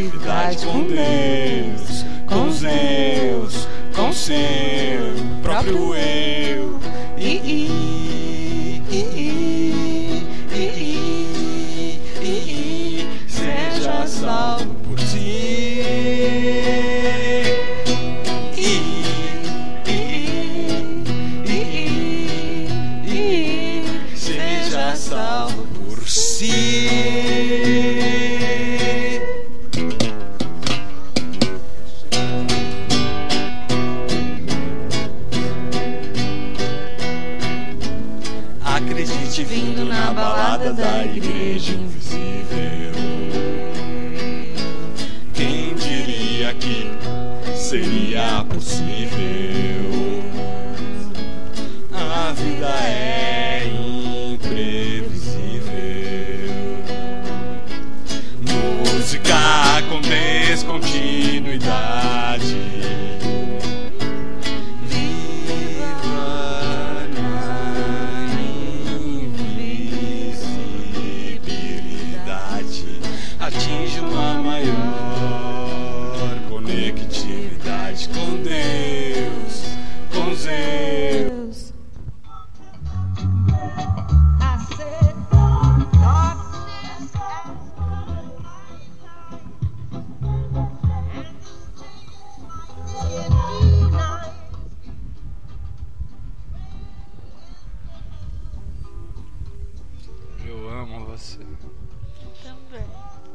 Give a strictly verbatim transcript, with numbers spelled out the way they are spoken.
conectividade com Deus, com os Deus, com seu próprio eu. I, I, I, I, I, I, I, I, seja salvo por si. I, I, I, I, I, seja salvo por si. Acredite vindo na balada da igreja invisível. Quem diria que seria possível? A vida é imprevisível. Música com descontinuidade. Atinge uma maior conectividade com Deus, com Zeus. Eu amo você. Também.